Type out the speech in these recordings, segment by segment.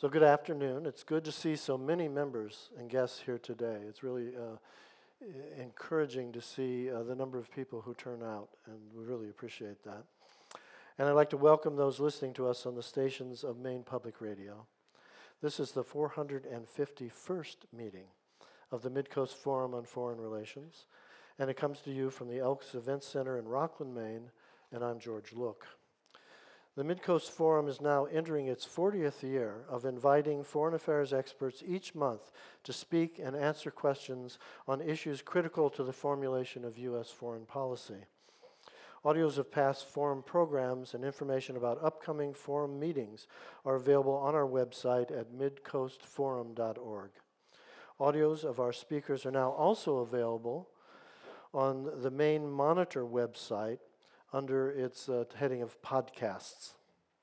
So good afternoon. It's good to see so many members and guests here today. It's really encouraging to see the number of people who turn out, and we really appreciate that. And I'd like to welcome those listening to us on the stations of Maine Public Radio. This is the 451st meeting of the Midcoast Forum on Foreign Relations, and it comes to you from the Elks Event Center in Rockland, Maine, and I'm George Look. The Midcoast Forum is now entering its 40th year of inviting foreign affairs experts each month to speak and answer questions on issues critical to the formulation of U.S. foreign policy. Audios of past forum programs and information about upcoming forum meetings are available on our website at midcoastforum.org. Audios of our speakers are now also available on the Maine Monitor website under its heading of podcasts.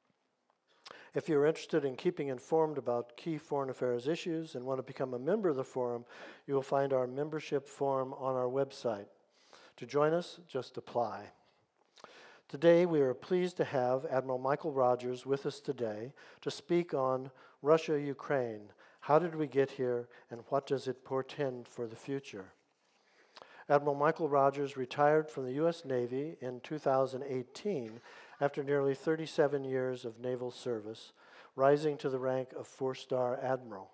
If you're interested in keeping informed about key foreign affairs issues and want to become a member of the forum, you will find our membership form on our website. To join us, just apply. Today, we are pleased to have Admiral Michael Rogers with us today to speak on Russia-Ukraine. How did we get here, and what does it portend for the future? Admiral Michael Rogers retired from the U.S. Navy in 2018 after nearly 37 years of naval service, rising to the rank of 4-star admiral.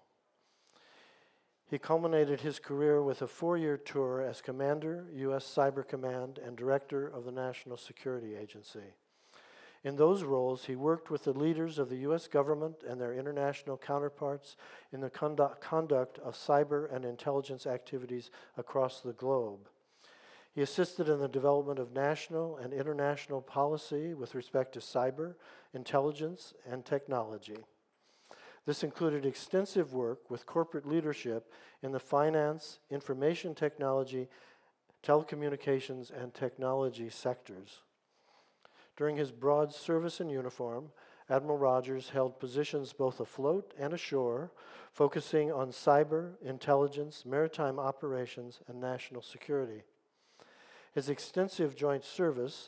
He culminated his career with a 4-year tour as Commander, U.S. Cyber Command, and Director of the National Security Agency. In those roles, he worked with the leaders of the U.S. government and their international counterparts in the conduct of cyber and intelligence activities across the globe. He assisted in the development of national and international policy with respect to cyber, intelligence, and technology. This included extensive work with corporate leadership in the finance, information technology, telecommunications, and technology sectors. During his broad service in uniform, Admiral Rogers held positions both afloat and ashore, focusing on cyber, intelligence, maritime operations, and national security. His extensive joint service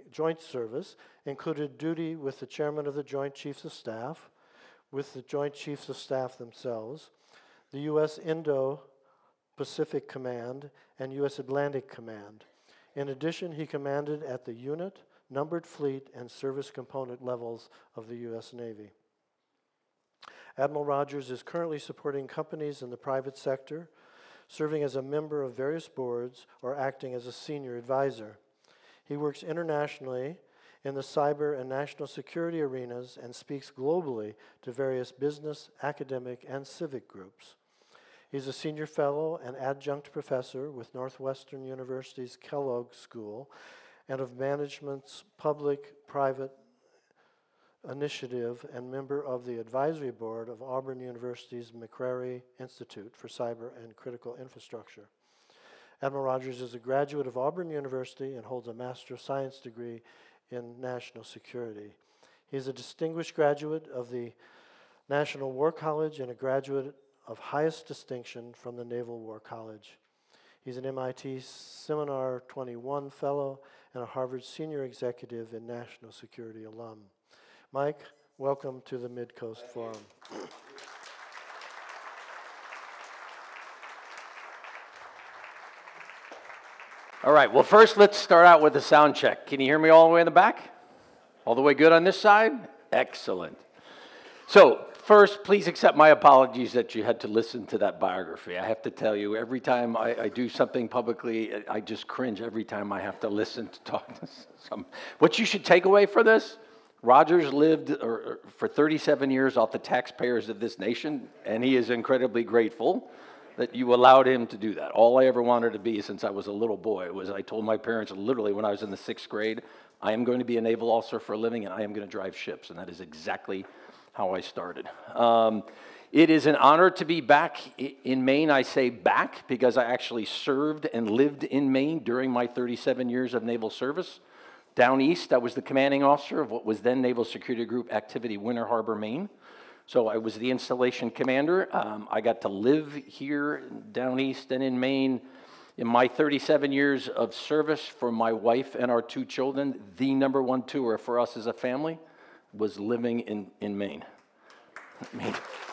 included duty with the Chairman of the Joint Chiefs of Staff, with the Joint Chiefs of Staff themselves, the U.S. Indo-Pacific Command, and U.S. Atlantic Command. In addition, he commanded at the unit, numbered fleet, and service component levels of the U.S. Navy. Admiral Rogers is currently supporting companies in the private sector, serving as a member of various boards or acting as a senior advisor. He works internationally in the cyber and national security arenas and speaks globally to various business, academic, and civic groups. He's a senior fellow and adjunct professor with Northwestern University's Kellogg School and of Management's Public-Private Initiative and member of the advisory board of Auburn University's McCrary Institute for Cyber and Critical Infrastructure. Admiral Rogers is a graduate of Auburn University and holds a Master of Science degree in National Security. He is a distinguished graduate of the National War College and a graduate of highest distinction from the Naval War College. He's an MIT Seminar 21 Fellow and a Harvard Senior Executive in National Security alum. Mike, welcome to the Midcoast Forum. All right, well, first let's start out with a sound check. Can you hear me all the way in the back? All the way good on this side? Excellent. So, first, please accept my apologies that you had to listen to that biography. I have to tell you, every time I do something publicly, I just cringe every time I have to listen to talk to some. What you should take away for this, Rogers lived for 37 years off the taxpayers of this nation, and he is incredibly grateful that you allowed him to do that. All I ever wanted to be since I was a little boy was I told my parents literally when I was in the 6th grade, I am going to be a naval officer for a living and I am going to drive ships, and that is exactly how I started. It is an honor to be back in Maine. I say back because I actually served and lived in Maine during my 37 years of naval service. Down east, I was the commanding officer of what was then Naval Security Group Activity Winter Harbor, Maine. So I was the installation commander. I got to live here down east and in Maine. In my 37 years of service for my wife and our 2 children, the number one tour for us as a family was living in Maine.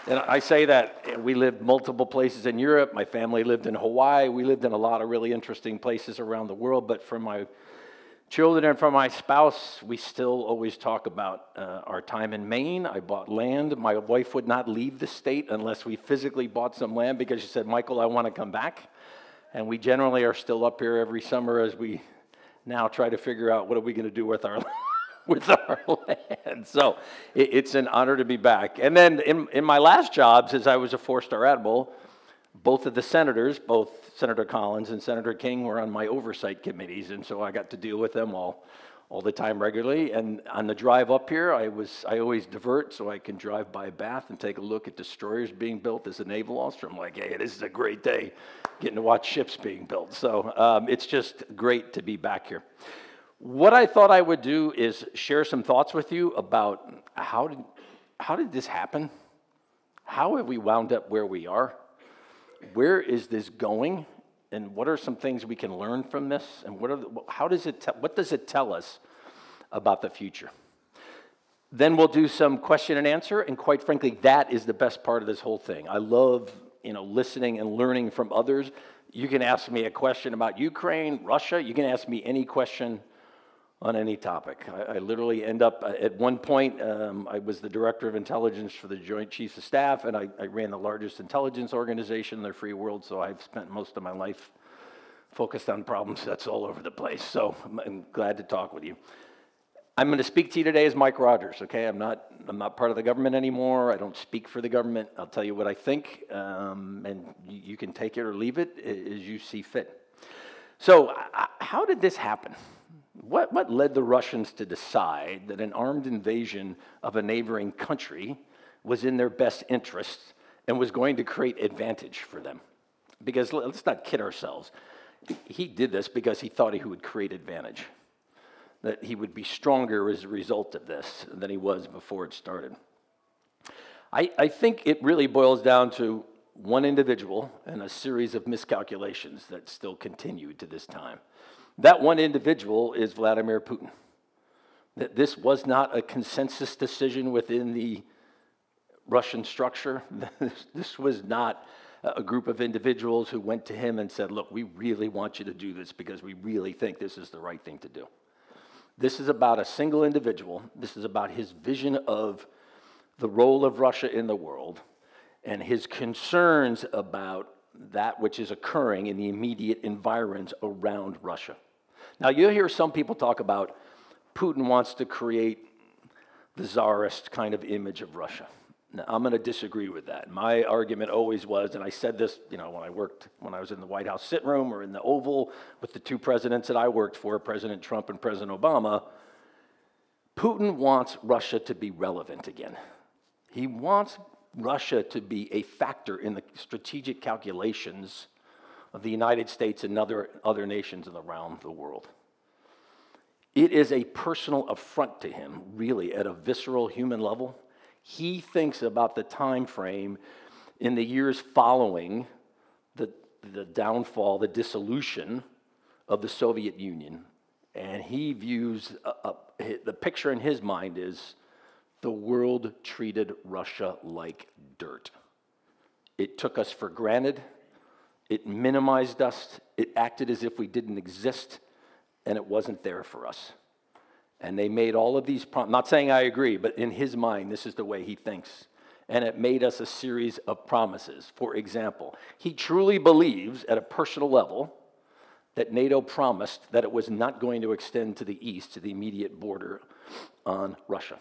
And I say that we lived multiple places in Europe. My family lived in Hawaii. We lived in a lot of really interesting places around the world. But for my children and for my spouse, we still always talk about our time in Maine. I bought land. My wife would not leave the state unless we physically bought some land because she said, Michael, I want to come back. And we generally are still up here every summer as we now try to figure out what are we going to do with our with our land. So it's an honor to be back. And then in my last jobs, as I was a four-star admiral, both of the senators, both Senator Collins and Senator King, were on my oversight committees, and so I got to deal with them all the time regularly. And on the drive up here, I always divert so I can drive by Bath and take a look at destroyers being built as a naval officer. I'm like, hey, this is a great day, getting to watch ships being built. So it's just great to be back here. What I thought I would do is share some thoughts with you about how did this happen? How have we wound up where we are? Where is this going? And what are some things we can learn from this? And what does it tell us about the future? Then we'll do some question and answer, and quite frankly, that is the best part of this whole thing. I love, listening and learning from others. You can ask me a question about Ukraine, Russia. You can ask me any question on any topic. I literally end up, at one point, I was the director of intelligence for the Joint Chiefs of Staff, and I ran the largest intelligence organization in the free world, so I've spent most of my life focused on problem sets all over the place. So I'm glad to talk with you. I'm going to speak to you today as Mike Rogers, okay? I'm not part of the government anymore. I don't speak for the government. I'll tell you what I think, and you can take it or leave it as you see fit. So how did this happen? What led the Russians to decide that an armed invasion of a neighboring country was in their best interests and was going to create advantage for them? Because let's not kid ourselves. He did this because he thought he would create advantage, that he would be stronger as a result of this than he was before it started. I think it really boils down to one individual and a series of miscalculations that still continue to this time. That one individual is Vladimir Putin. That this was not a consensus decision within the Russian structure. This was not a group of individuals who went to him and said, look, we really want you to do this because we really think this is the right thing to do. This is about a single individual. This is about his vision of the role of Russia in the world and his concerns about that which is occurring in the immediate environs around Russia. Now, you'll hear some people talk about Putin wants to create the czarist kind of image of Russia. Now, I'm going to disagree with that. My argument always was, and I said this, when I was in the White House sit room or in the Oval with the two presidents that I worked for, President Trump and President Obama, Putin wants Russia to be relevant again. He wants Russia to be a factor in the strategic calculations of the United States and other nations around the world. It is a personal affront to him, really, at a visceral human level. He thinks about the time frame in the years following the downfall, the dissolution of the Soviet Union, and he views the picture in his mind is the world treated Russia like dirt. It took us for granted. It minimized us. It acted as if we didn't exist, and it wasn't there for us. And they made all of these promises. Not saying I agree, but in his mind, this is the way he thinks. And it made us a series of promises. For example, he truly believes at a personal level that NATO promised that it was not going to extend to the east, to the immediate border on Russia.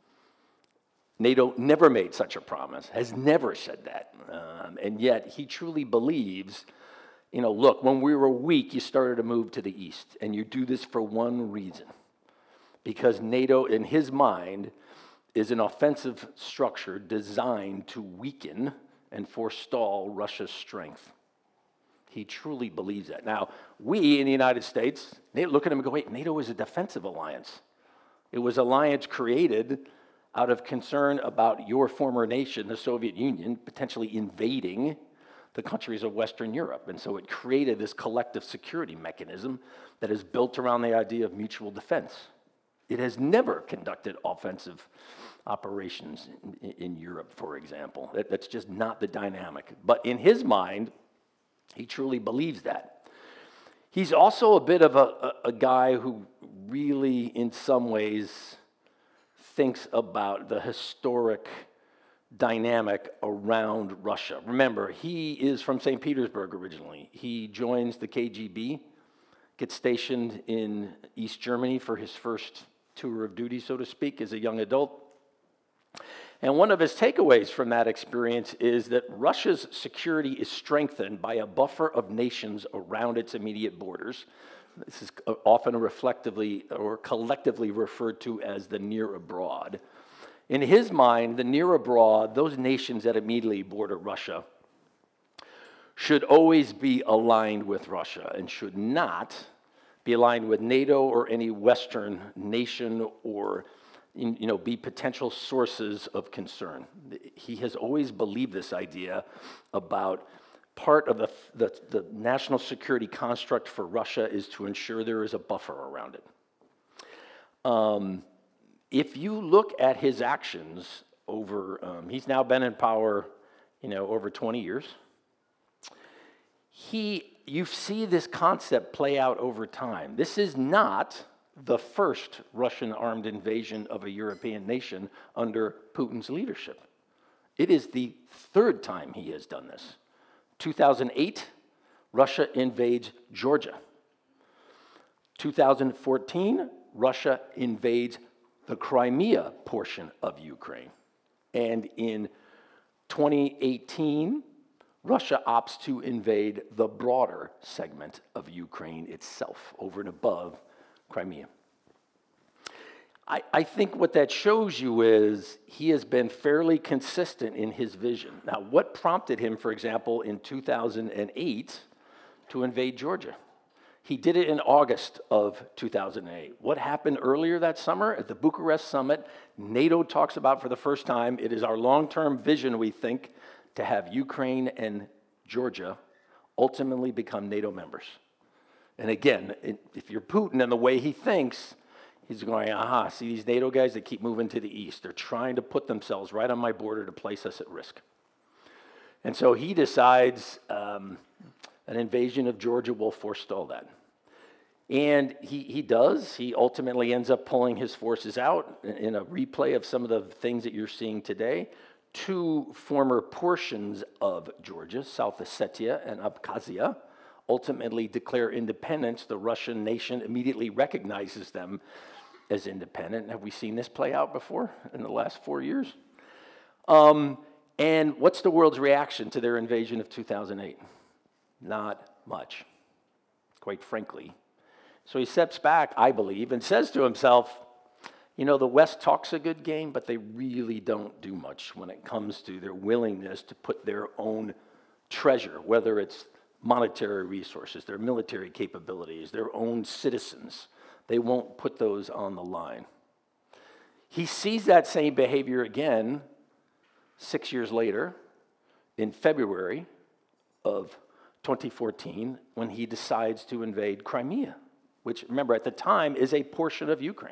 NATO never made such a promise, has never said that. And yet he truly believes, look, when we were weak, you started to move to the east. And you do this for one reason. Because NATO, in his mind, is an offensive structure designed to weaken and forestall Russia's strength. He truly believes that. Now, we in the United States, they look at him and go, wait, NATO is a defensive alliance. It was an alliance created out of concern about your former nation, the Soviet Union, potentially invading the countries of Western Europe. And so it created this collective security mechanism that is built around the idea of mutual defense. It has never conducted offensive operations in Europe, for example. That's just not the dynamic. But in his mind, he truly believes that. He's also a bit of a guy who really, in some ways, thinks about the historic dynamic around Russia. Remember, he is from St. Petersburg originally. He joins the KGB, gets stationed in East Germany for his first tour of duty, so to speak, as a young adult. And one of his takeaways from that experience is that Russia's security is strengthened by a buffer of nations around its immediate borders. This is often reflectively or collectively referred to as the near abroad. In his mind, the near abroad, those nations that immediately border Russia, should always be aligned with Russia and should not be aligned with NATO or any Western nation or be potential sources of concern. He has always believed this idea about part of the national security construct for Russia is to ensure there is a buffer around it. If you look at his actions over, he's now been in power, over 20 years. You see this concept play out over time. This is not the first Russian armed invasion of a European nation under Putin's leadership. It is the third time he has done this. 2008, Russia invades Georgia. 2014, Russia invades the Crimea portion of Ukraine. And in 2018, Russia opts to invade the broader segment of Ukraine itself, over and above Crimea. I think what that shows you is he has been fairly consistent in his vision. Now, what prompted him, for example, in 2008 to invade Georgia? He did it in August of 2008. What happened earlier that summer at the Bucharest summit? NATO talks about for the first time, it is our long-term vision, we think, to have Ukraine and Georgia ultimately become NATO members. And again, if you're Putin and the way he thinks, he's going, see these NATO guys that keep moving to the east. They're trying to put themselves right on my border to place us at risk. And so he decides an invasion of Georgia will forestall that. And he does. He ultimately ends up pulling his forces out in a replay of some of the things that you're seeing today. Two former portions of Georgia, South Ossetia and Abkhazia, ultimately declare independence. The Russian nation immediately recognizes them as independent. Have we seen this play out before in the last 4 years? And what's the world's reaction to their invasion of 2008? Not much, quite frankly. So he steps back, I believe, and says to himself, the West talks a good game, but they really don't do much when it comes to their willingness to put their own treasure, whether it's monetary resources, their military capabilities, their own citizens. They won't put those on the line. He sees that same behavior again 6 years later, in February of 2014, when he decides to invade Crimea, which, remember, at the time is a portion of Ukraine.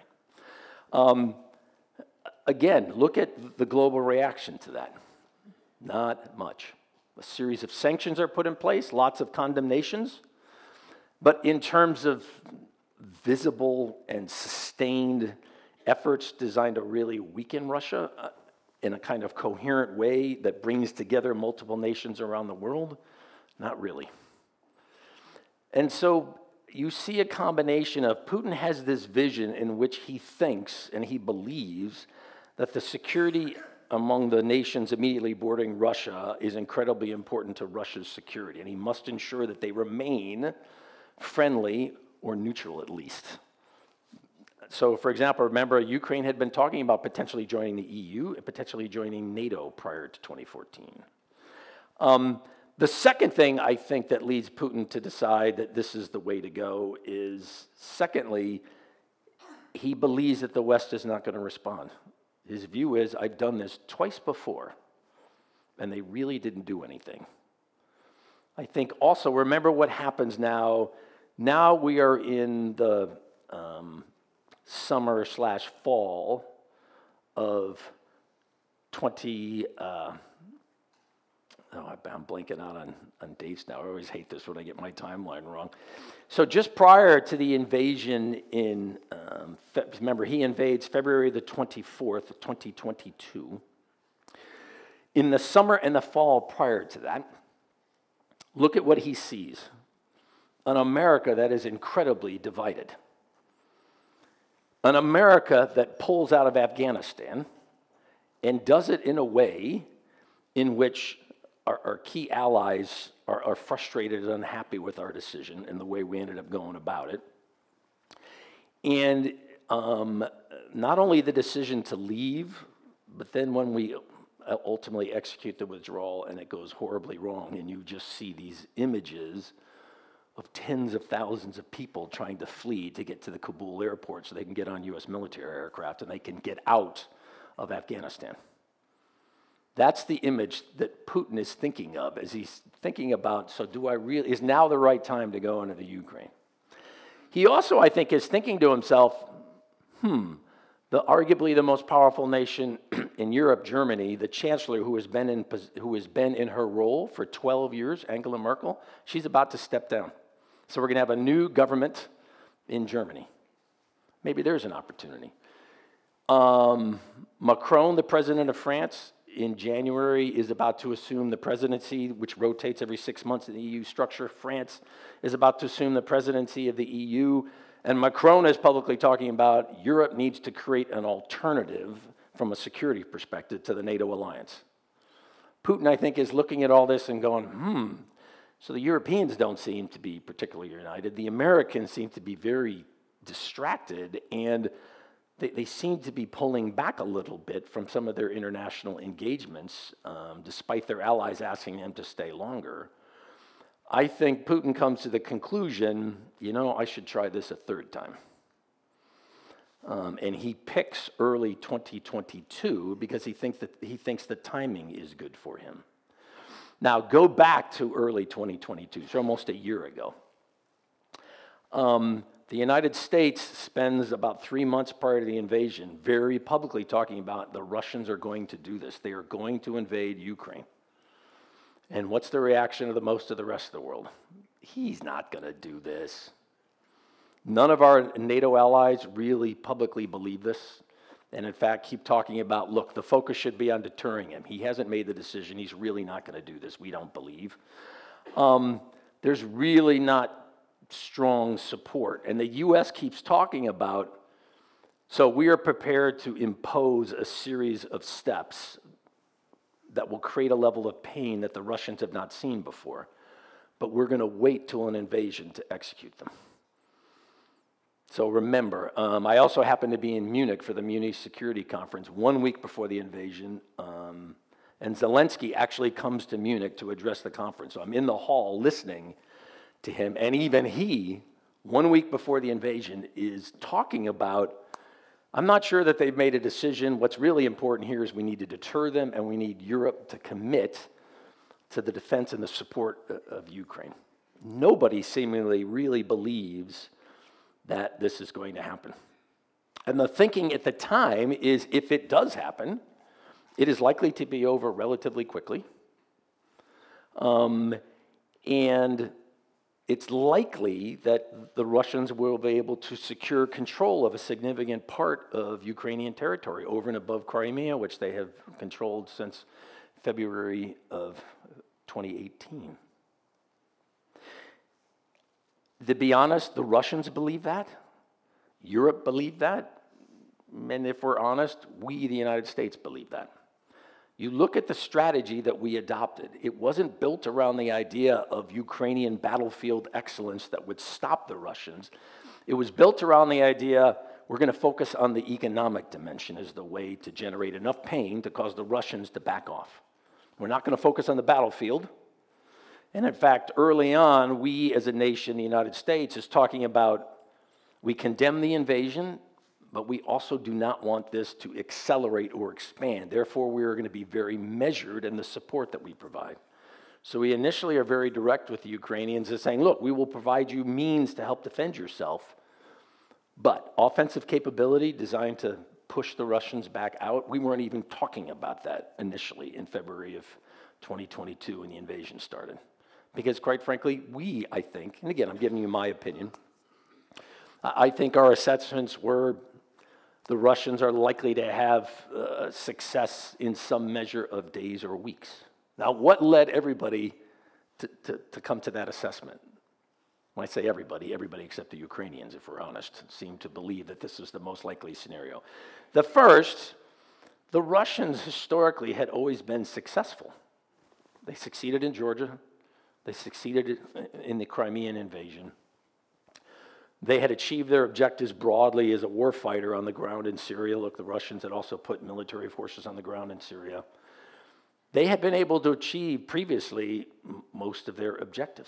Again, look at the global reaction to that. Not much. A series of sanctions are put in place, lots of condemnations. But in terms of visible and sustained efforts designed to really weaken Russia in a kind of coherent way that brings together multiple nations around the world, not really. And so you see a combination of Putin has this vision in which he thinks and he believes that the security among the nations immediately bordering Russia is incredibly important to Russia's security, and he must ensure that they remain friendly or neutral at least. So, for example, remember, Ukraine had been talking about potentially joining the EU and potentially joining NATO prior to 2014. The second thing I think that leads Putin to decide that this is the way to go is, secondly, he believes that the West is not going to respond. His view is, I've done this twice before, and they really didn't do anything. I think also, remember what happens now. Now we are in the summer/fall of 20, I'm blanking out on dates now. I always hate this when I get my timeline wrong. So just prior to the invasion remember, he invades February the 24th, 2022. In the summer and the fall prior to that, look at what he sees. An America that is incredibly divided. An America that pulls out of Afghanistan and does it in a way in which our key allies are frustrated and unhappy with our decision and the way we ended up going about it. And not only the decision to leave, but then when we ultimately execute the withdrawal and it goes horribly wrong, and you just see these images of tens of thousands of people trying to flee to get to the Kabul airport so they can get on U.S. military aircraft and they can get out of Afghanistan. That's the image that Putin is thinking of as he's thinking about, so is now the right time to go into the Ukraine? He also, I think, is thinking to himself, arguably the most powerful nation in Europe, Germany, the chancellor who has been in her role for 12 years, Angela Merkel, she's about to step down. So we're going to have a new government in Germany. Maybe there's an opportunity. Macron, the president of France, in January is about to assume the presidency, which rotates every 6 months in the EU structure. France is about to assume the presidency of the EU. And Macron is publicly talking about Europe needs to create an alternative from a security perspective to the NATO alliance. Putin, I think, is looking at all this and going, so the Europeans don't seem to be particularly united. The Americans seem to be very distracted, and they seem to be pulling back a little bit from some of their international engagements, despite their allies asking them to stay longer. I think Putin comes to the conclusion, I should try this a third time. And he picks early 2022 because he thinks the timing is good for him. Now, go back to early 2022, so almost a year ago. The United States spends about 3 months prior to the invasion very publicly talking about the Russians are going to do this. They are going to invade Ukraine. And what's the reaction of most of the rest of the world? He's not going to do this. None of our NATO allies really publicly believe this. And in fact, keep talking about, look, the focus should be on deterring him. He hasn't made the decision. He's really not going to do this. We don't believe. There's really not strong support. And the U.S. keeps talking about, so we are prepared to impose a series of steps that will create a level of pain that the Russians have not seen before. But we're going to wait till an invasion to execute them. So remember, I also happened to be in Munich for the Munich Security Conference 1 week before the invasion. And Zelensky actually comes to Munich to address the conference. So I'm in the hall listening to him, and even he, 1 week before the invasion, is talking about, I'm not sure that they've made a decision. What's really important here is we need to deter them, and we need Europe to commit to the defense and the support of Ukraine. Nobody seemingly really believes that this is going to happen. And the thinking at the time is if it does happen, it is likely to be over relatively quickly. And it's likely that the Russians will be able to secure control of a significant part of Ukrainian territory over and above Crimea, which they have controlled since February of 2018. To be honest, the Russians believe that. Europe believed that. And if we're honest, we, the United States, believe that. You look at the strategy that we adopted. It wasn't built around the idea of Ukrainian battlefield excellence that would stop the Russians. It was built around the idea we're going to focus on the economic dimension as the way to generate enough pain to cause the Russians to back off. We're not going to focus on the battlefield. And in fact, early on, we as a nation, the United States, is talking about we condemn the invasion, but we also do not want this to accelerate or expand. Therefore, we are going to be very measured in the support that we provide. So we initially are very direct with the Ukrainians as saying, look, we will provide you means to help defend yourself, But offensive capability designed to push the Russians back out, we weren't even talking about that initially in February of 2022 when the invasion started. Because quite frankly, I think, and again, I'm giving you my opinion, I think our assessments were the Russians are likely to have success in some measure of days or weeks. Now, what led everybody to come to that assessment? When I say everybody except the Ukrainians, if we're honest, seem to believe that this is the most likely scenario. The first, the Russians historically had always been successful. They succeeded in Georgia. They succeeded in the Crimean invasion. They had achieved their objectives broadly as a warfighter on the ground in Syria. Look, the Russians had also put military forces on the ground in Syria. They had been able to achieve previously most of their objectives.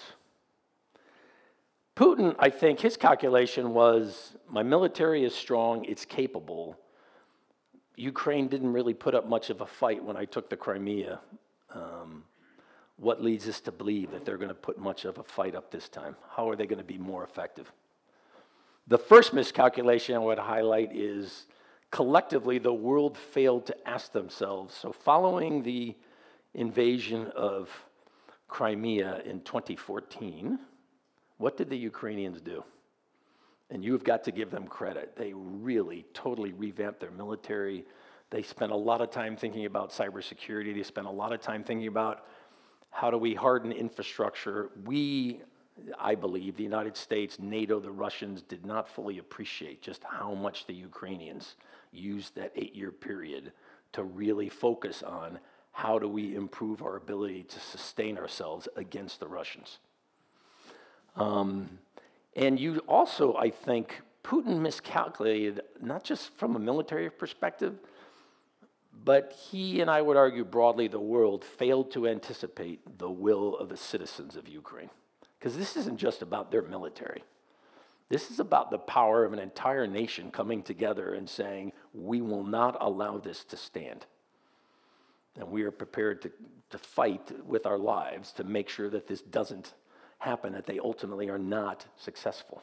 Putin, I think, his calculation was, my military is strong, it's capable. Ukraine didn't really put up much of a fight when I took the Crimea. What leads us to believe that they're going to put much of a fight up this time? How are they going to be more effective? The first miscalculation I would highlight is collectively the world failed to ask themselves. So following the invasion of Crimea in 2014, what did the Ukrainians do? And you've got to give them credit. They really totally revamped their military. They spent a lot of time thinking about cybersecurity. They spent a lot of time thinking about how do we harden infrastructure. I believe, the United States, NATO, the Russians did not fully appreciate just how much the Ukrainians used that 8-year period to really focus on how do we improve our ability to sustain ourselves against the Russians. And you also, I think, Putin miscalculated, not just from a military perspective, but he, and I would argue broadly the world, failed to anticipate the will of the citizens of Ukraine. Because this isn't just about their military. This is about the power of an entire nation coming together and saying, we will not allow this to stand. And we are prepared to fight with our lives to make sure that this doesn't happen, that they ultimately are not successful.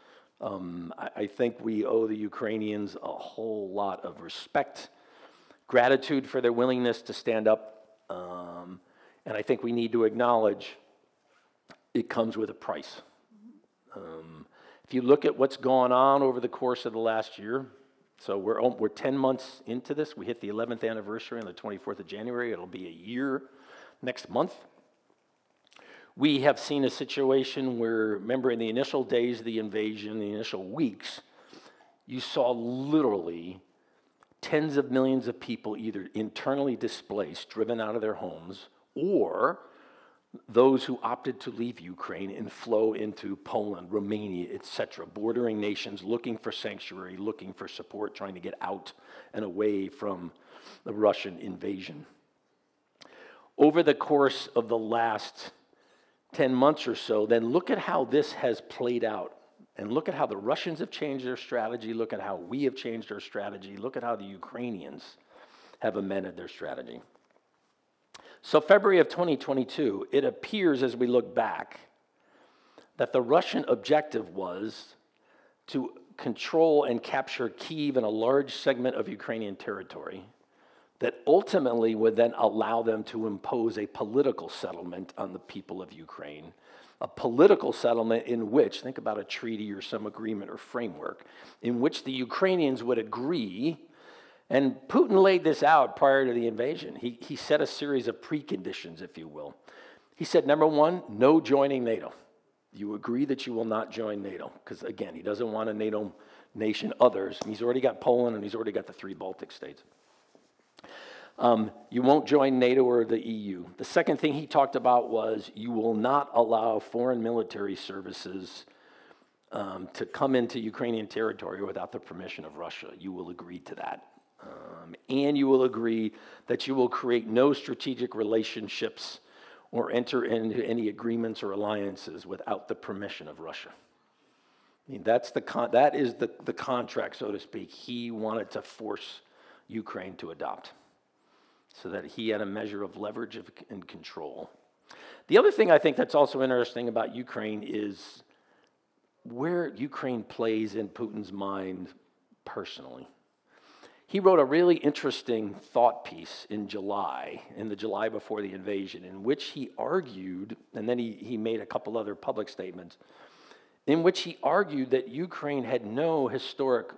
I think we owe the Ukrainians a whole lot of respect, gratitude for their willingness to stand up, and I think we need to acknowledge it comes with a price. If you look at what's gone on over the course of the last year, so we're 10 months into this. We hit the 11th anniversary on the 24th of January. It'll be a year next month. We have seen a situation where, remember, in the initial days of the invasion, the initial weeks, you saw literally tens of millions of people either internally displaced, driven out of their homes, or those who opted to leave Ukraine and flow into Poland, Romania, etc., bordering nations looking for sanctuary, looking for support, trying to get out and away from the Russian invasion. Over the course of the last 10 months or so, then look at how this has played out. And look at how the Russians have changed their strategy. Look at how we have changed our strategy. Look at how the Ukrainians have amended their strategy. So February of 2022, it appears as we look back that the Russian objective was to control and capture Kyiv and a large segment of Ukrainian territory that ultimately would then allow them to impose a political settlement on the people of Ukraine, a political settlement in which, think about a treaty or some agreement or framework, in which the Ukrainians would agree. And Putin laid this out prior to the invasion. He set a series of preconditions, if you will. He said, number one, no joining NATO. You agree that you will not join NATO. Because, again, he doesn't want a NATO nation, others. He's already got Poland and he's already got the 3 Baltic states. You won't join NATO or the EU. The second thing he talked about was you will not allow foreign military services to come into Ukrainian territory without the permission of Russia. You will agree to that. And you will agree that you will create no strategic relationships or enter into any agreements or alliances without the permission of Russia. I mean, that is the contract, so to speak, he wanted to force Ukraine to adopt, so that he had a measure of leverage and control. The other thing I think that's also interesting about Ukraine is where Ukraine plays in Putin's mind personally. He wrote a really interesting thought piece in the July before the invasion, in which he argued, and then he made a couple other public statements, in which he argued that Ukraine had no historic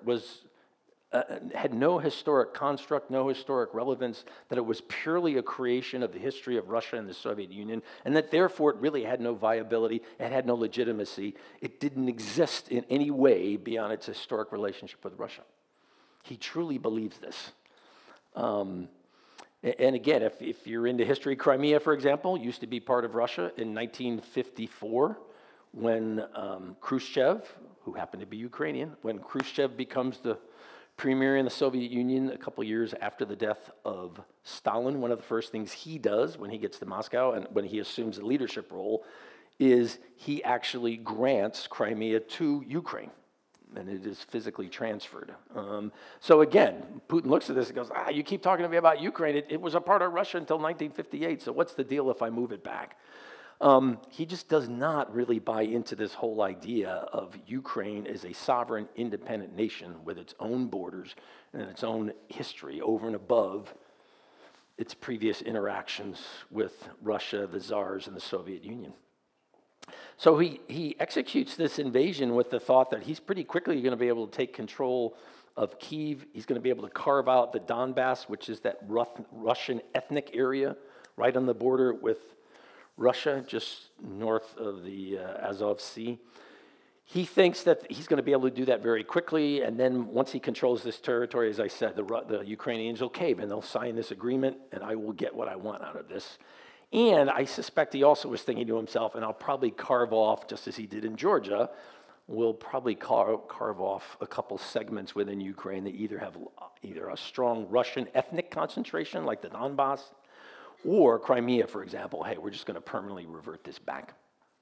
construct, no historic relevance, that it was purely a creation of the history of Russia and the Soviet Union, and that therefore it really had no viability, it had no legitimacy, it didn't exist in any way beyond its historic relationship with Russia. He truly believes this. And again, if you're into history, Crimea, for example, used to be part of Russia in 1954 when Khrushchev, who happened to be Ukrainian, when Khrushchev becomes the premier in the Soviet Union a couple years after the death of Stalin. One of the first things he does when he gets to Moscow and when he assumes the leadership role is he actually grants Crimea to Ukraine. And it is physically transferred. So again, Putin looks at this and goes, you keep talking to me about Ukraine. It was a part of Russia until 1958, so what's the deal if I move it back? He just does not really buy into this whole idea of Ukraine as a sovereign, independent nation with its own borders and its own history over and above its previous interactions with Russia, the Tsars, and the Soviet Union. So he executes this invasion with the thought that he's pretty quickly going to be able to take control of Kyiv. He's going to be able to carve out the Donbass, which is that Russian ethnic area right on the border with Russia, just north of the Azov Sea. He thinks that he's going to be able to do that very quickly, and then once he controls this territory, as I said, the Ukrainians will cave, and they'll sign this agreement, and I will get what I want out of this. And I suspect he also was thinking to himself, and I'll probably carve off, just as he did in Georgia, we'll probably carve off a couple segments within Ukraine that either have a strong Russian ethnic concentration, like the Donbass, or Crimea, for example. Hey, we're just going to permanently revert this back.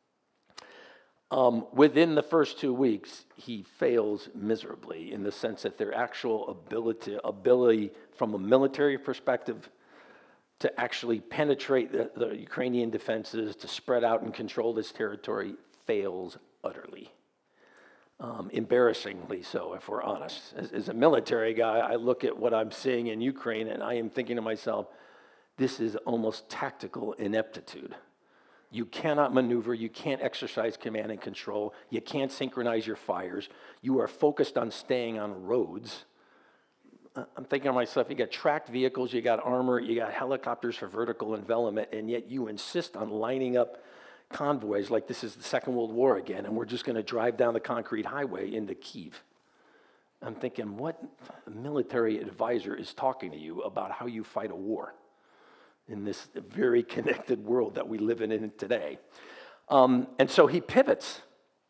Within the first 2 weeks, he fails miserably in the sense that their actual ability from a military perspective to actually penetrate the Ukrainian defenses, to spread out and control this territory, fails utterly. Embarrassingly so, if we're honest. As a military guy, I look at what I'm seeing in Ukraine and I am thinking to myself, this is almost tactical ineptitude. You cannot maneuver, you can't exercise command and control, you can't synchronize your fires, you are focused on staying on roads. I'm thinking to myself, you got tracked vehicles, you got armor, you got helicopters for vertical envelopment, and yet you insist on lining up convoys like this is the Second World War again, and we're just going to drive down the concrete highway into Kyiv. I'm thinking, what military advisor is talking to you about how you fight a war in this very connected world that we live in today? And so he pivots.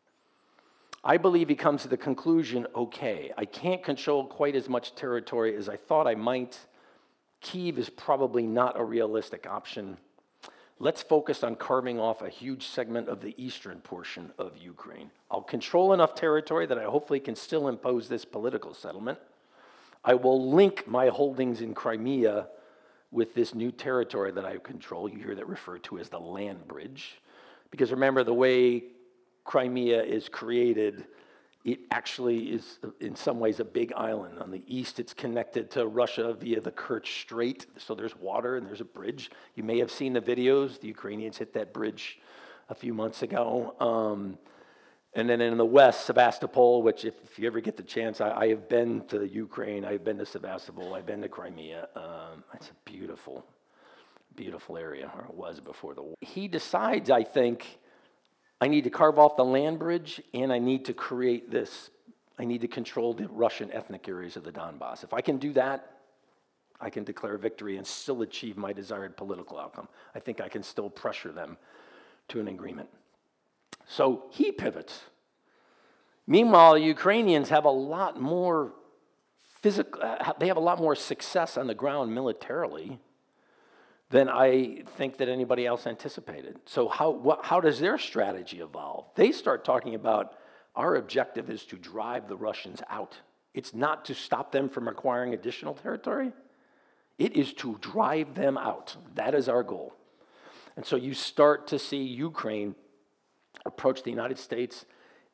I believe he comes to the conclusion, okay, I can't control quite as much territory as I thought I might. Kyiv is probably not a realistic option. Let's focus on carving off a huge segment of the eastern portion of Ukraine. I'll control enough territory that I hopefully can still impose this political settlement. I will link my holdings in Crimea with this new territory that I control. You hear that referred to as the land bridge. Because remember, the way Crimea is created, it actually is in some ways a big island. On the east, it's connected to Russia via the Kerch Strait, so there's water and there's a bridge. You may have seen the videos. The Ukrainians hit that bridge a few months ago. And then in the west, Sevastopol, which if you ever get the chance, I have been to Ukraine, I've been to Sevastopol, I've been to Crimea. It's a beautiful, beautiful area, or it was before the war. He decides, I think, I need to carve off the land bridge, and I need to create this. I need to control the Russian ethnic areas of the Donbass. If I can do that, I can declare victory and still achieve my desired political outcome. I think I can still pressure them to an agreement. So he pivots. Meanwhile, the Ukrainians have a lot more they have a lot more success on the ground militarily than I think that anybody else anticipated. So how does their strategy evolve? They start talking about our objective is to drive the Russians out. It's not to stop them from acquiring additional territory. It is to drive them out. That is our goal. And so you start to see Ukraine approach the United States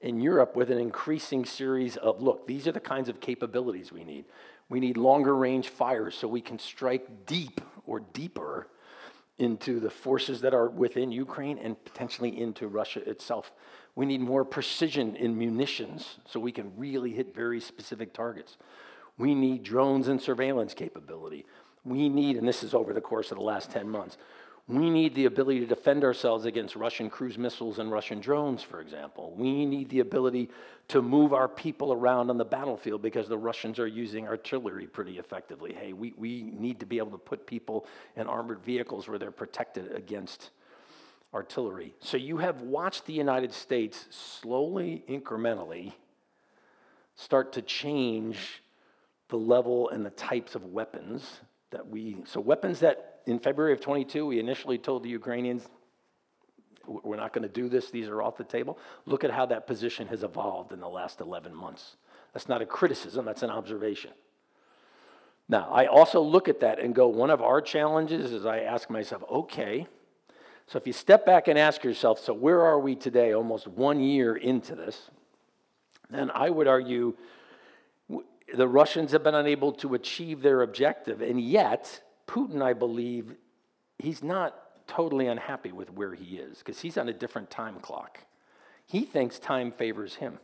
in Europe with an increasing series of, look, these are the kinds of capabilities we need. We need longer range fires so we can strike deep or deeper into the forces that are within Ukraine and potentially into Russia itself. We need more precision in munitions so we can really hit very specific targets. We need drones and surveillance capability. We need, and this is over the course of the last 10 months, we need the ability to defend ourselves against Russian cruise missiles and Russian drones, for example. We need the ability to move our people around on the battlefield because the Russians are using artillery pretty effectively. Hey, we need to be able to put people in armored vehicles where they're protected against artillery. So you have watched the United States slowly, incrementally, start to change the level and the types of weapons that so weapons that in February of 22, we initially told the Ukrainians, we're not going to do this, these are off the table. Look at how that position has evolved in the last 11 months. That's not a criticism, that's an observation. Now, I also look at that and go, one of our challenges is I ask myself, okay, so if you step back and ask yourself, so where are we today, almost 1 year into this, then I would argue the Russians have been unable to achieve their objective, and yet Putin, I believe, he's not totally unhappy with where he is because he's on a different time clock. He thinks time favors him.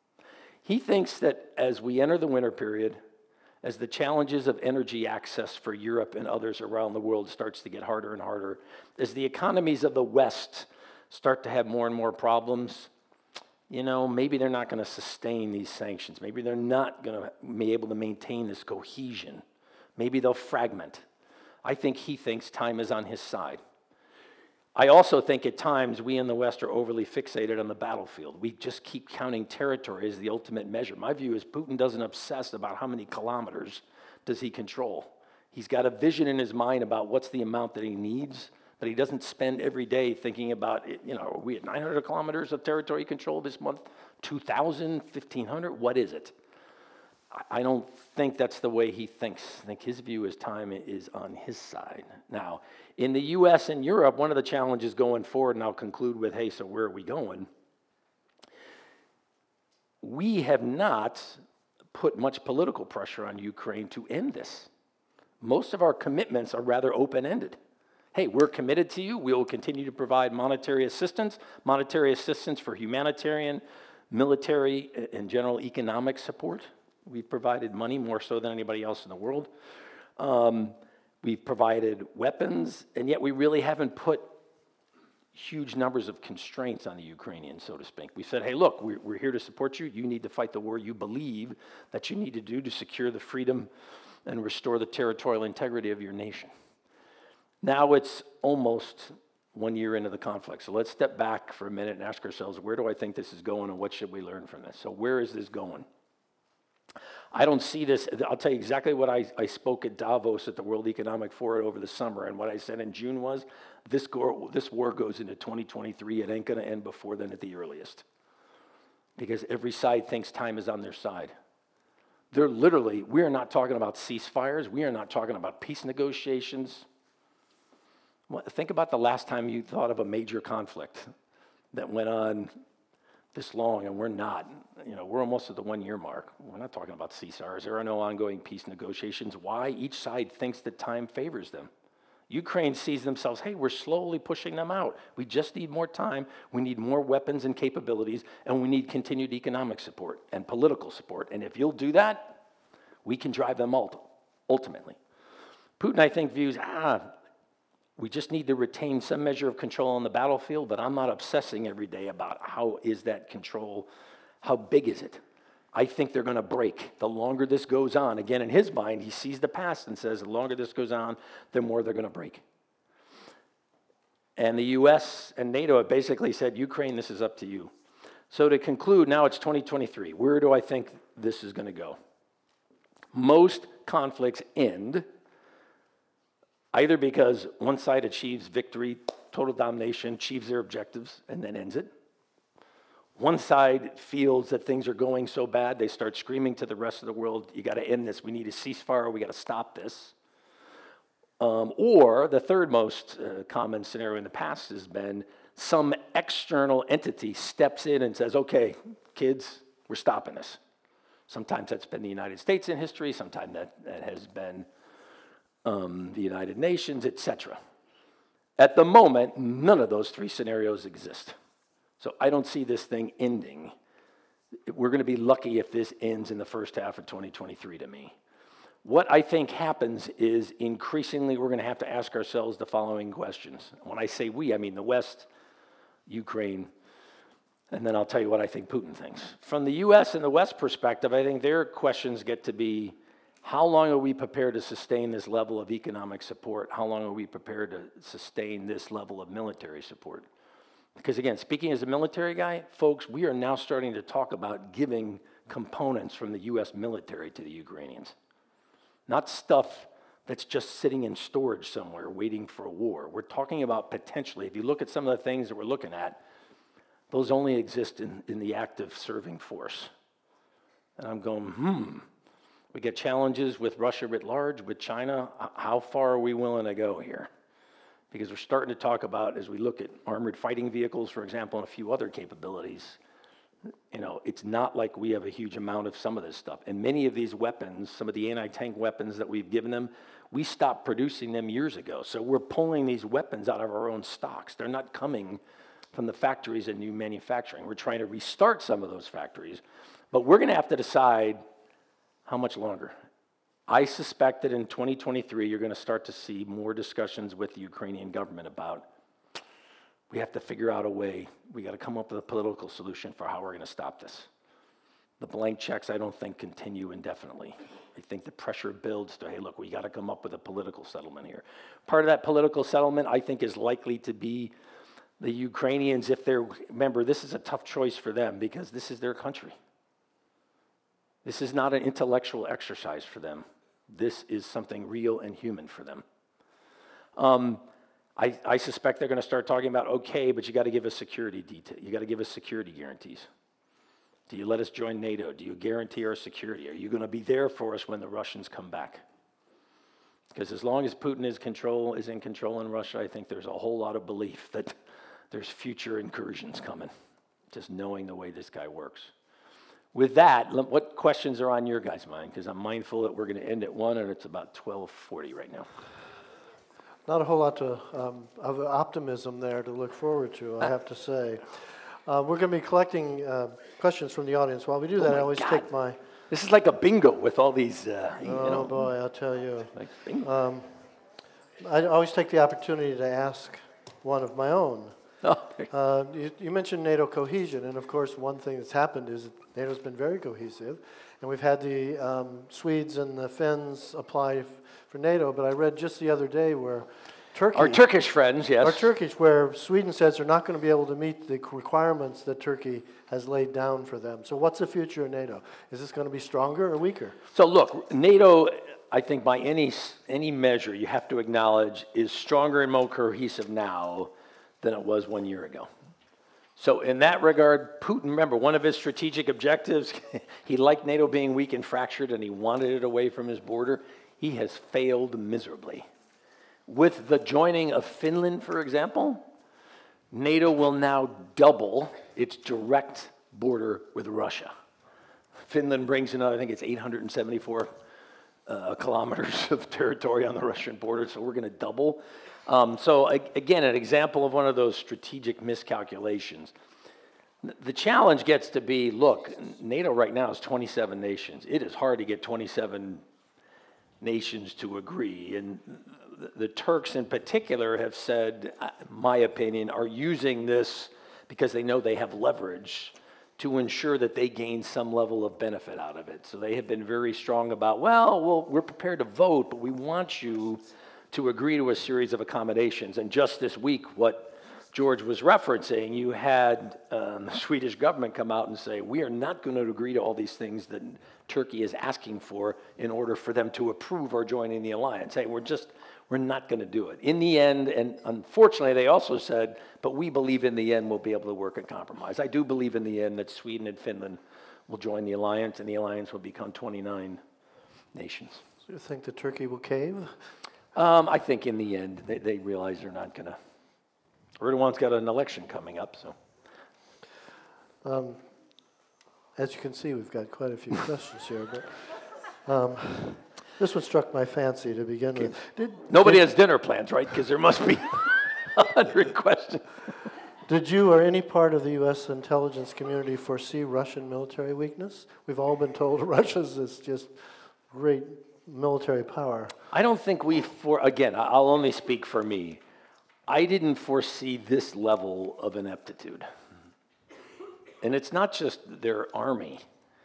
He thinks that as we enter the winter period, as the challenges of energy access for Europe and others around the world starts to get harder and harder, as the economies of the West start to have more and more problems, you know, maybe they're not going to sustain these sanctions. Maybe they're not going to be able to maintain this cohesion. Maybe they'll fragment. I think he thinks time is on his side. I also think at times we in the West are overly fixated on the battlefield. We just keep counting territory as the ultimate measure. My view is Putin doesn't obsess about how many kilometers does he control. He's got a vision in his mind about what's the amount that he needs, but he doesn't spend every day thinking about, you know, are we at 900 kilometers of territory control this month? 2,000, 1,500? What is it? I don't think that's the way he thinks. I think his view is time is on his side. Now, in the U.S. and Europe, one of the challenges going forward, and I'll conclude with, hey, so where are we going? We have not put much political pressure on Ukraine to end this. Most of our commitments are rather open-ended. Hey, we're committed to you. We will continue to provide monetary assistance for humanitarian, military, and general economic support. We've provided money more so than anybody else in the world. We've provided weapons, and yet we really haven't put huge numbers of constraints on the Ukrainians, so to speak. We said, hey, look, we're here to support you. You need to fight the war you believe that you need to do to secure the freedom and restore the territorial integrity of your nation. Now it's almost 1 year into the conflict. So let's step back for a minute and ask ourselves, where do I think this is going and what should we learn from this? So where is this going? I don't see this. I'll tell you exactly what I spoke at Davos at the World Economic Forum over the summer, and what I said in June was, this war goes into 2023. It ain't going to end before then at the earliest, because every side thinks time is on their side. We are not talking about ceasefires. We are not talking about peace negotiations. Think about the last time you thought of a major conflict that went on this long, and we're not. You know, we're almost at the 1 year mark. We're not talking about ceasefires. There are no ongoing peace negotiations. Why? Each side thinks that time favors them. Ukraine sees themselves, hey, we're slowly pushing them out. We just need more time. We need more weapons and capabilities, and we need continued economic support and political support. And if you'll do that, we can drive them ultimately. Putin, I think, views, we just need to retain some measure of control on the battlefield, but I'm not obsessing every day about how is that control, how big is it? I think they're going to break. The longer this goes on, again, in his mind, he sees the past and says, the longer this goes on, the more they're going to break. And the U.S. and NATO have basically said, Ukraine, this is up to you. So to conclude, now it's 2023. Where do I think this is going to go? Most conflicts end either because one side achieves victory, total domination, achieves their objectives, and then ends it. One side feels that things are going so bad, they start screaming to the rest of the world, you got to end this, we need a ceasefire, we got to stop this. Or the third most common scenario in the past has been some external entity steps in and says, okay, kids, we're stopping this. Sometimes that's been the United States in history, sometimes that has been the United Nations, etc. At the moment, none of those three scenarios exist. So I don't see this thing ending. We're going to be lucky if this ends in the first half of 2023 to me. What I think happens is increasingly we're going to have to ask ourselves the following questions. When I say we, I mean the West, Ukraine, and then I'll tell you what I think Putin thinks. From the US and the West perspective, I think their questions get to be, how long are we prepared to sustain this level of economic support? How long are we prepared to sustain this level of military support? Because again, speaking as a military guy, folks, we are now starting to talk about giving components from the US military to the Ukrainians. Not stuff that's just sitting in storage somewhere waiting for a war. We're talking about potentially, if you look at some of the things that we're looking at, those only exist in the active serving force. And I'm going, We get challenges with Russia writ large, with China. How far are we willing to go here? Because we're starting to talk about, as we look at armored fighting vehicles, for example, and a few other capabilities, it's not like we have a huge amount of some of this stuff. And many of these weapons, some of the anti-tank weapons that we've given them, we stopped producing them years ago. So we're pulling these weapons out of our own stocks. They're not coming from the factories and new manufacturing. We're trying to restart some of those factories, but we're going to have to decide how much longer. I suspect that in 2023, you're going to start to see more discussions with the Ukrainian government about, we have to figure out a way, we got to come up with a political solution for how we're going to stop this. The blank checks, I don't think, continue indefinitely. I think the pressure builds to, hey, look, we got to come up with a political settlement here. Part of that political settlement, I think, is likely to be the Ukrainians, remember, this is a tough choice for them because this is their country. This is not an intellectual exercise for them. This is something real and human for them. I suspect they're going to start talking about, okay, but you got to give us security detail. You got to give us security guarantees. Do you let us join NATO? Do you guarantee our security? Are you going to be there for us when the Russians come back? Because as long as Putin is in control in Russia, I think there's a whole lot of belief that there's future incursions coming, just knowing the way this guy works. With that, what questions are on your guys' mind? Because I'm mindful that we're going to end at 1 and it's about 12:40 right now. Not a whole lot of optimism there to look forward to, I have to say. We're going to be collecting questions from the audience. While we do that, I always take my... This is like a bingo with all these, boy, I'll tell you. Like bingo. I always take the opportunity to ask one of my own. You mentioned NATO cohesion, and of course one thing that's happened is NATO's been very cohesive, and we've had the Swedes and the Finns apply for NATO, but I read just the other day where Turkey... Our Turkish friends, yes. Our Turkish, where Sweden says they're not going to be able to meet the requirements that Turkey has laid down for them. So what's the future of NATO? Is this going to be stronger or weaker? So look, NATO, I think by any measure you have to acknowledge, is stronger and more cohesive now than it was 1 year ago. So in that regard, Putin, remember, one of his strategic objectives, he liked NATO being weak and fractured and he wanted it away from his border. He has failed miserably. With the joining of Finland, for example, NATO will now double its direct border with Russia. Finland brings in, I think it's 874 kilometers of territory on the Russian border, so we're going to double. So again, an example of one of those strategic miscalculations. The challenge gets to be, look, NATO right now is 27 nations. It is hard to get 27 nations to agree, and the Turks in particular have said, my opinion, are using this because they know they have leverage to ensure that they gain some level of benefit out of it. So they have been very strong about, well, we're prepared to vote, but we want you to agree to a series of accommodations. And just this week, what George was referencing, you had the Swedish government come out and say, we are not going to agree to all these things that Turkey is asking for in order for them to approve our joining the alliance. Hey, we're not going to do it. In the end, and unfortunately, they also said, but we believe in the end we'll be able to work a compromise. I do believe in the end that Sweden and Finland will join the alliance, and the alliance will become 29 nations. So you think that Turkey will cave? I think in the end, they realize they're not going to Erdogan's got an election coming up, so. As you can see, we've got quite a few questions here, but this one struck my fancy to begin with. Nobody has dinner plans, right? Because there must be 100 questions. Did you or any part of the U.S. intelligence community foresee Russian military weakness? We've all been told Russia's this just great military power. I don't think again, I'll only speak for me. I didn't foresee this level of ineptitude. And it's not just their army.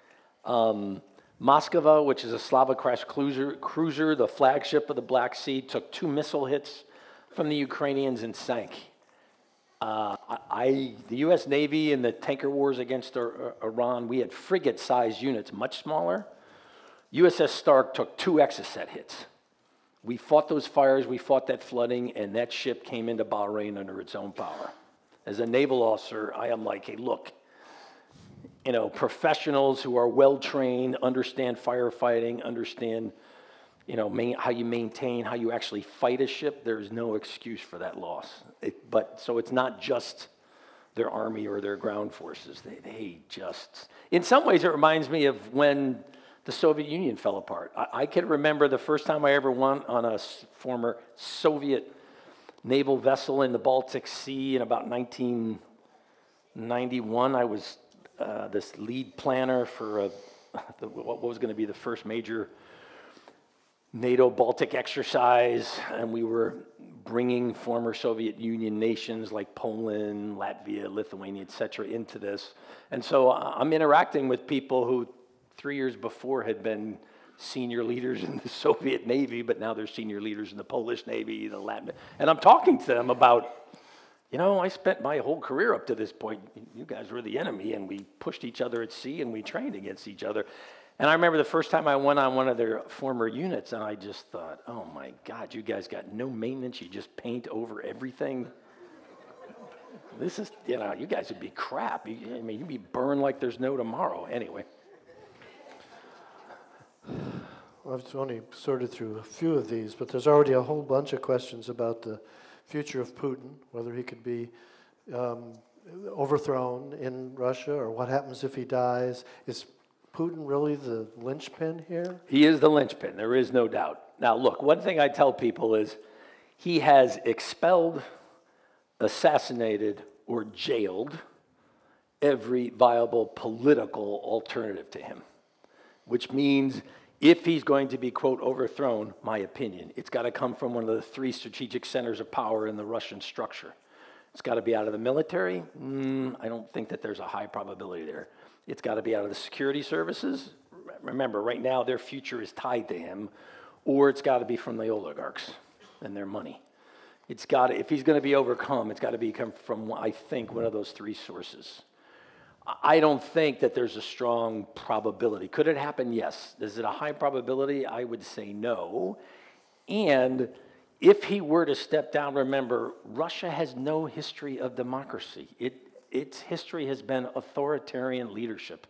Moskva, which is a Slava-class cruiser, the flagship of the Black Sea, took 2 missile hits from the Ukrainians and sank. The U.S. Navy in the tanker wars against Iran, we had frigate-sized units, much smaller. USS Stark took 2 Exocet hits. We fought those fires, we fought that flooding, and that ship came into Bahrain under its own power. As a naval officer, I am like, hey, look, professionals who are well-trained, understand firefighting, understand, how you maintain, how you actually fight a ship. There's no excuse for that loss. So it's not just their army or their ground forces. They just, in some ways, it reminds me of when the Soviet Union fell apart. I can remember the first time I ever went on a former Soviet naval vessel in the Baltic Sea in about 1991. I was this lead planner for what was going to be the first major NATO Baltic exercise, and we were bringing former Soviet Union nations like Poland, Latvia, Lithuania, etc. into this. And so I'm interacting with people who 3 years before had been senior leaders in the Soviet Navy, but now they're senior leaders in the Polish Navy, the Latin, and I'm talking to them about, I spent my whole career up to this point, you guys were the enemy, and we pushed each other at sea, and we trained against each other. And I remember the first time I went on one of their former units, and I just thought, oh my God, you guys got no maintenance, you just paint over everything. This is, you guys would be crap. You'd be burned like there's no tomorrow. Anyway. Well, I've only sorted through a few of these, but there's already a whole bunch of questions about the future of Putin, whether he could be overthrown in Russia, or what happens if he dies. Is Putin really the linchpin here? He is the linchpin, there is no doubt. Now look, one thing I tell people is he has expelled, assassinated, or jailed every viable political alternative to him, which means if he's going to be, quote, overthrown, my opinion, it's got to come from one of the 3 strategic centers of power in the Russian structure. It's got to be out of the military. I don't think that there's a high probability there. It's got to be out of the security services. Remember, right now their future is tied to him, or it's got to be from the oligarchs and their money. It's got to, if he's going to be overcome, it's got to come from, I think, one of those 3 sources. I don't think that there's a strong probability. Could it happen? Yes. Is it a high probability? I would say no. And if he were to step down, remember, Russia has no history of democracy. Its history has been authoritarian leadership.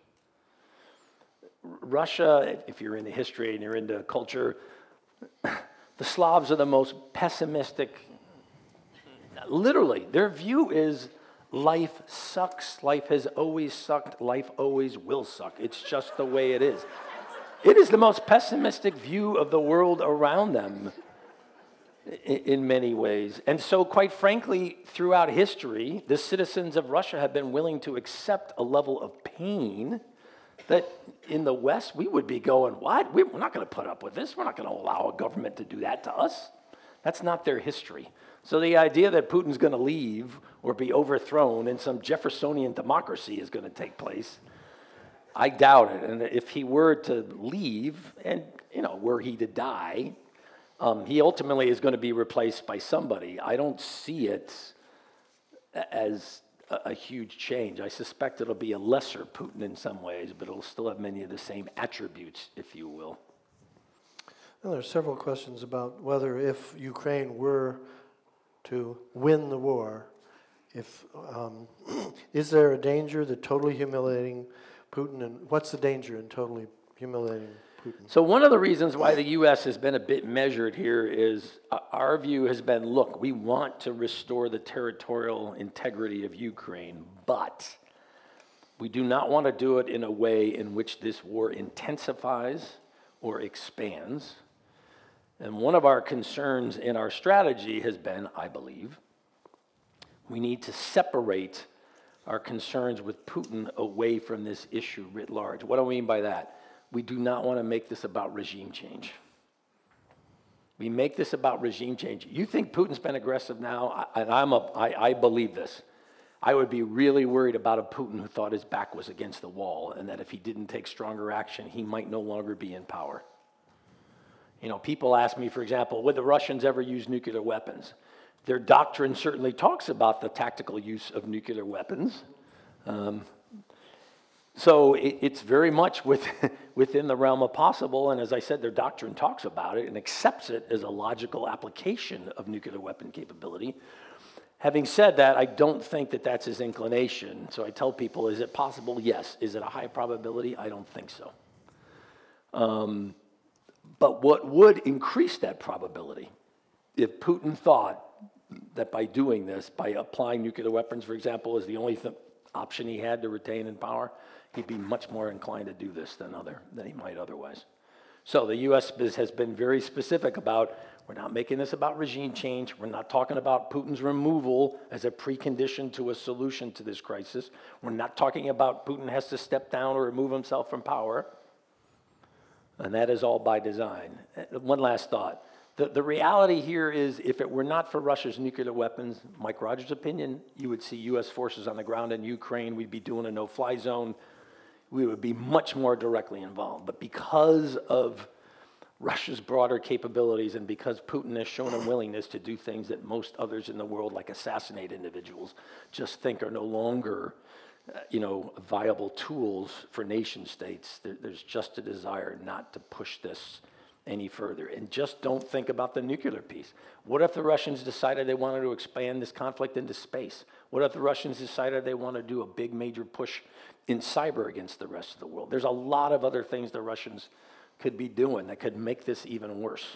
Russia, if you're into history and you're into culture, the Slavs are the most pessimistic. Literally, their view is life sucks. Life has always sucked. Life always will suck. It's just the way it is. It is the most pessimistic view of the world around them in many ways. And so, quite frankly, throughout history, the citizens of Russia have been willing to accept a level of pain that in the West we would be going, what? We're not going to put up with this. We're not going to allow a government to do that to us. That's not their history. So the idea that Putin's going to leave or be overthrown and some Jeffersonian democracy is going to take place, I doubt it. And if he were to leave and, were he to die, he ultimately is going to be replaced by somebody. I don't see it as a huge change. I suspect it'll be a lesser Putin in some ways, but it'll still have many of the same attributes, if you will. Well, there are several questions about whether if Ukraine were to win the war, is there a danger that totally humiliating Putin, and what's the danger in totally humiliating Putin? So one of the reasons why the U.S. has been a bit measured here is our view has been, look, we want to restore the territorial integrity of Ukraine, but we do not want to do it in a way in which this war intensifies or expands. And one of our concerns in our strategy has been, I believe, we need to separate our concerns with Putin away from this issue writ large. What do I mean by that? We do not want to make this about regime change. We make this about regime change. You think Putin's been aggressive now, and I believe this. I would be really worried about a Putin who thought his back was against the wall and that if he didn't take stronger action, he might no longer be in power. You know, people ask me, for example, would the Russians ever use nuclear weapons? Their doctrine certainly talks about the tactical use of nuclear weapons. So it's very much within the realm of possible, and as I said, their doctrine talks about it and accepts it as a logical application of nuclear weapon capability. Having said that, I don't think that that's his inclination. So I tell people, is it possible? Yes. Is it a high probability? I don't think so. But what would increase that probability, if Putin thought that by doing this, by applying nuclear weapons, for example, is the only option he had to retain in power, he'd be much more inclined to do this than he might otherwise. So the U.S. has been very specific about, we're not making this about regime change. We're not talking about Putin's removal as a precondition to a solution to this crisis. We're not talking about Putin has to step down or remove himself from power. And that is all by design. One last thought. The reality here is, if it were not for Russia's nuclear weapons, Mike Rogers' opinion, you would see U.S. forces on the ground in Ukraine. We'd be doing a no-fly zone. We would be much more directly involved. But because of Russia's broader capabilities and because Putin has shown a willingness to do things that most others in the world, like assassinate individuals, just think are no longer viable tools for nation states, there's just a desire not to push this any further. And just don't think about the nuclear piece. What if the Russians decided they wanted to expand this conflict into space? What if the Russians decided they want to do a big major push in cyber against the rest of the world? There's a lot of other things the Russians could be doing that could make this even worse.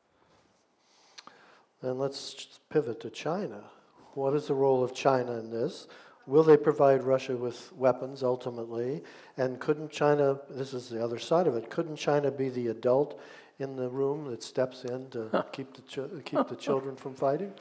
And let's pivot to China. What is the role of China in this? Will they provide Russia with weapons ultimately? And couldn't China, this is the other side of it, couldn't China be the adult in the room that steps in to keep the children from fighting?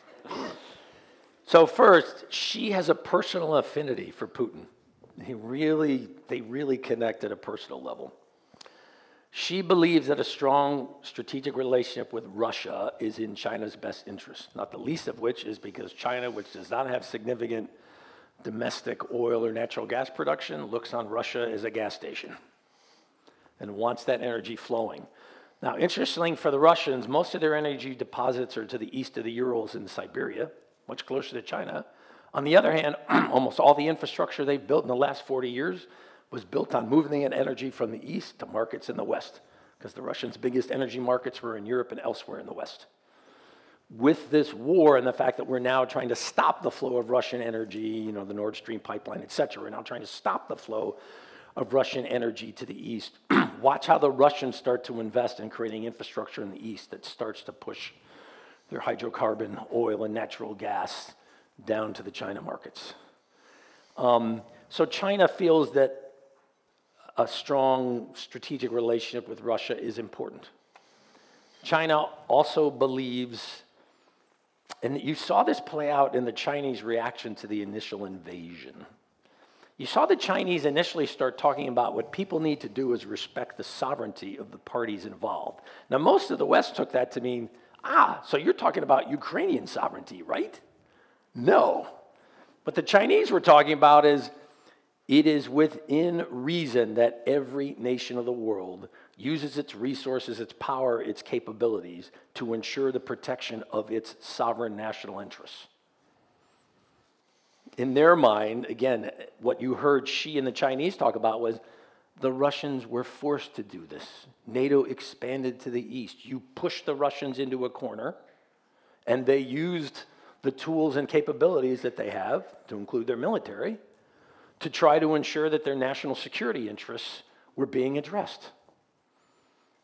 So first, she has a personal affinity for Putin. They really connect at a personal level. She believes that a strong strategic relationship with Russia is in China's best interest, not the least of which is because China, which does not have significant domestic oil or natural gas production, looks on Russia as a gas station and wants that energy flowing. Now, interestingly for the Russians, most of their energy deposits are to the east of the Urals in Siberia, much closer to China. On the other hand, almost all the infrastructure they've built in the last 40 years was built on moving the energy from the east to markets in the west, because the Russians' biggest energy markets were in Europe and elsewhere in the west. With this war and the fact that we're now trying to stop the flow of Russian energy, the Nord Stream pipeline, et cetera, we're now trying to stop the flow of Russian energy to the east. Watch how the Russians start to invest in creating infrastructure in the east that starts to push their hydrocarbon, oil, and natural gas down to the China markets. So China feels that a strong strategic relationship with Russia is important. China also believes, and you saw this play out in the Chinese reaction to the initial invasion. You saw the Chinese initially start talking about what people need to do is respect the sovereignty of the parties involved. Now, most of the West took that to mean, so you're talking about Ukrainian sovereignty, right? No. What the Chinese were talking about is, it is within reason that every nation of the world uses its resources, its power, its capabilities to ensure the protection of its sovereign national interests. In their mind, again, what you heard Xi and the Chinese talk about was the Russians were forced to do this. NATO expanded to the east. You pushed the Russians into a corner, and they used the tools and capabilities that they have, to include their military, to try to ensure that their national security interests were being addressed.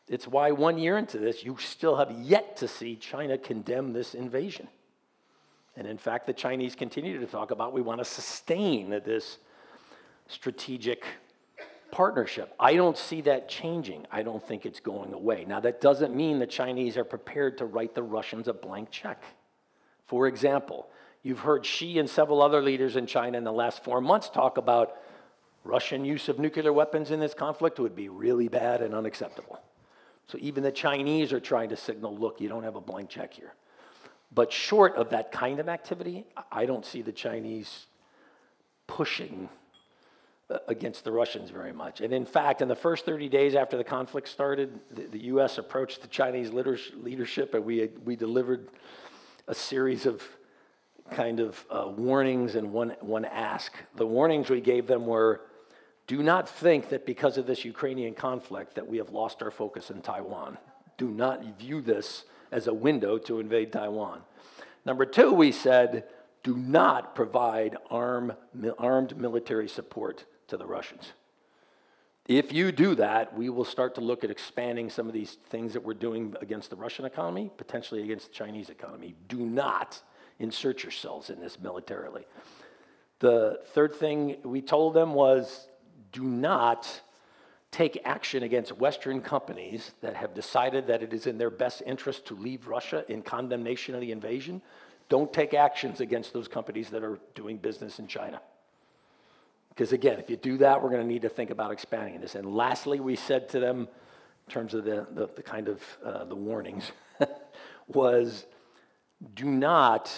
It's why 1 year into this, you still have yet to see China condemn this invasion. And in fact, the Chinese continue to talk about we want to sustain this strategic partnership. I don't see that changing. I don't think it's going away. Now, that doesn't mean the Chinese are prepared to write the Russians a blank check. For example, you've heard Xi and several other leaders in China in the last 4 months talk about Russian use of nuclear weapons in this conflict would be really bad and unacceptable. So even the Chinese are trying to signal, look, you don't have a blank check here. But short of that kind of activity, I don't see the Chinese pushing against the Russians very much. And in fact, in the first 30 days after the conflict started, the U.S. approached the Chinese leadership, and we delivered a series of kind of warnings and one ask. The warnings we gave them were, do not think that because of this Ukrainian conflict that we have lost our focus in Taiwan. Do not view this as a window to invade Taiwan. Number two, we said, do not provide armed military support to the Russians. If you do that, we will start to look at expanding some of these things that we're doing against the Russian economy, potentially against the Chinese economy. Do not insert yourselves in this militarily. The third thing we told them was, do not take action against Western companies that have decided that it is in their best interest to leave Russia in condemnation of the invasion. Don't take actions against those companies that are doing business in China. Because again, if you do that, we're going to need to think about expanding this. And lastly, we said to them, in terms of the kind of the warnings, was do not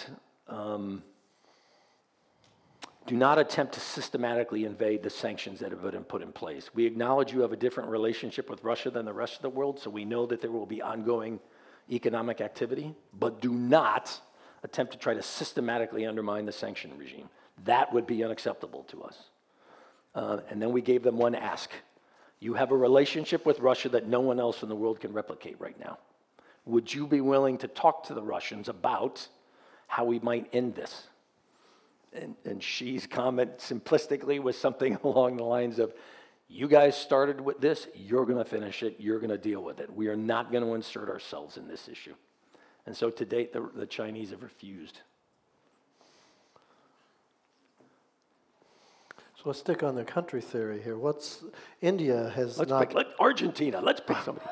attempt to systematically invade the sanctions that have been put in place. We acknowledge you have a different relationship with Russia than the rest of the world, so we know that there will be ongoing economic activity, but do not attempt to try to systematically undermine the sanction regime. That would be unacceptable to us. And then we gave them one ask. You have a relationship with Russia that no one else in the world can replicate right now. Would you be willing to talk to the Russians about how we might end this? And Xi's comment simplistically was something along the lines of, you guys started with this, you're going to finish it, you're going to deal with it. We are not going to insert ourselves in this issue. And so to date, the Chinese have refused. So let's stick on the country theory here. India has not... Argentina, let's pick somebody.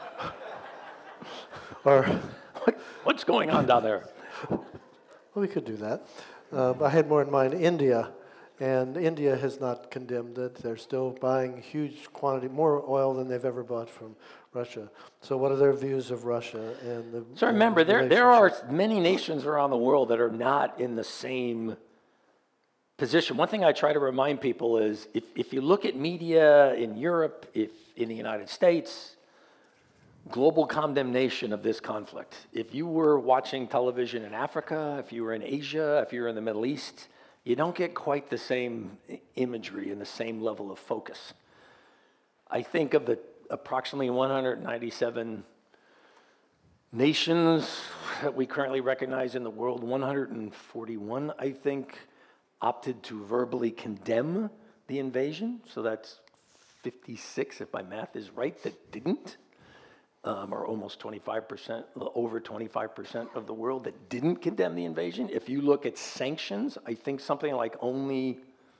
Or, What's going on down there? well, we could do that. I had more in mind India, and India has not condemned it. They're still buying huge quantity, more oil than they've ever bought from Russia. So what are their views of Russia? So remember, there are many nations around the world that are not in the same position. One thing I try to remind people is, if you look at media in Europe, in the United States, global condemnation of this conflict. If you were watching television in Africa, if you were in Asia, if you were in the Middle East, you don't get quite the same imagery and the same level of focus. I think of the approximately 197 nations that we currently recognize in the world, 141, I think, opted to verbally condemn the invasion. So that's 56, if my math is right, that didn't. Or almost 25%, over 25% of the world that didn't condemn the invasion. If you look at sanctions, I think something like only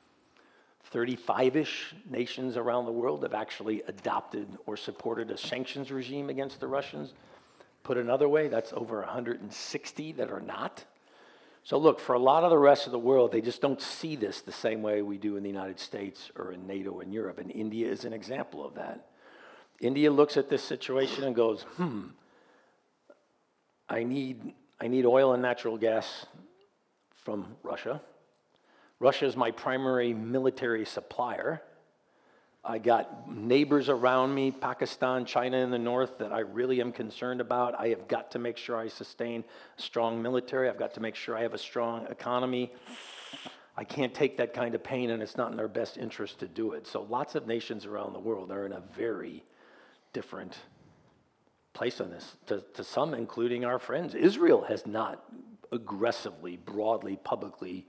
35-ish nations around the world have actually adopted or supported a sanctions regime against the Russians. Put another way, that's over 160 that are not. So look, for a lot of the rest of the world, they just don't see this the same way we do in the United States or in NATO and Europe, and India is an example of that. India looks at this situation and goes, I need oil and natural gas from Russia. Russia is my primary military supplier. I got neighbors around me, Pakistan, China in the north, that I really am concerned about. I have got to make sure I sustain a strong military. I've got to make sure I have a strong economy. I can't take that kind of pain, and it's not in their best interest to do it. So lots of nations around the world are in a very different place on this, to some, including our friends. Israel has not aggressively, broadly, publicly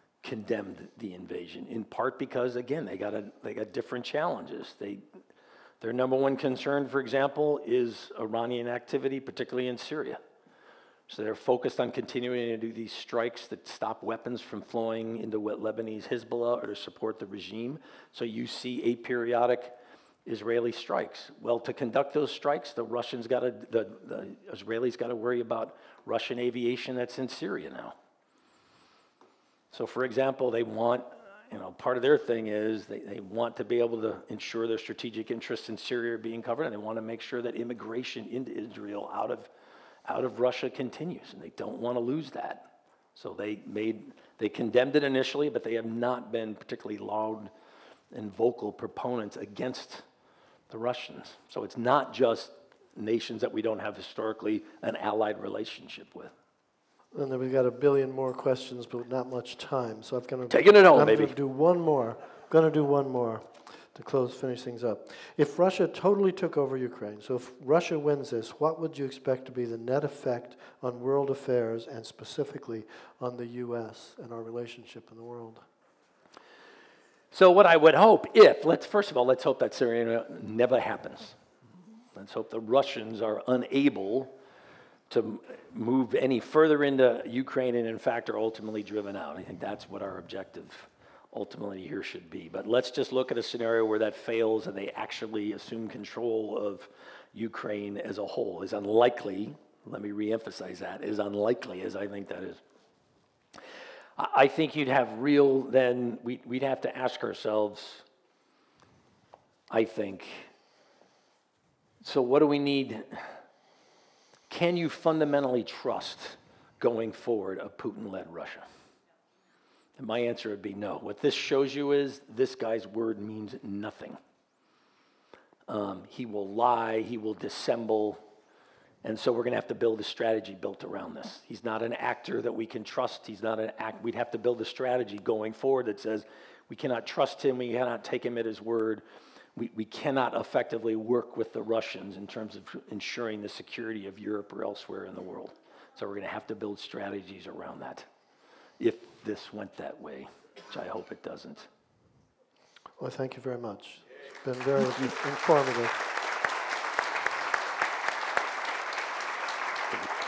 condemned the invasion, in part because, again, they got different challenges. Their number one concern, for example, is Iranian activity, particularly in Syria. So they're focused on continuing to do these strikes that stop weapons from flowing into what Lebanese Hezbollah or to support the regime. So you see aperiodic Israeli strikes. Well, to conduct those strikes, the Israelis got to worry about Russian aviation that's in Syria now. So, for example, they want, part of their thing is they want to be able to ensure their strategic interests in Syria are being covered, and they want to make sure that immigration into Israel out of Russia continues, and they don't want to lose that. So they condemned it initially, but they have not been particularly loud and vocal proponents against the Russians. So it's not just nations that we don't have historically an allied relationship with. And then we've got a billion more questions, but not much time. So I'm going Taking it home, to baby. do one more. I'm going to do one more to finish things up. If Russia totally took over Ukraine, so if Russia wins this, what would you expect to be the net effect on world affairs and specifically on the U.S. and our relationship in the world? So what I would hope, first of all, let's hope that Syria never happens. Let's hope the Russians are unable to move any further into Ukraine and, in fact, are ultimately driven out. I think that's what our objective ultimately here should be. But let's just look at a scenario where that fails and they actually assume control of Ukraine as a whole. Is unlikely, let me reemphasize that, as unlikely as I think that is. I think we'd have to ask ourselves, I think, so what do we need? Can you fundamentally trust going forward a Putin-led Russia? And my answer would be no. What this shows you is this guy's word means nothing. He will lie, he will dissemble, and so we're going to have to build a strategy built around this. He's not an actor that we can trust. We'd have to build a strategy going forward that says we cannot trust him, we cannot take him at his word. We cannot effectively work with the Russians in terms of ensuring the security of Europe or elsewhere in the world. So we're going to have to build strategies around that if this went that way, which I hope it doesn't. Well, thank you very much. It's been very informative.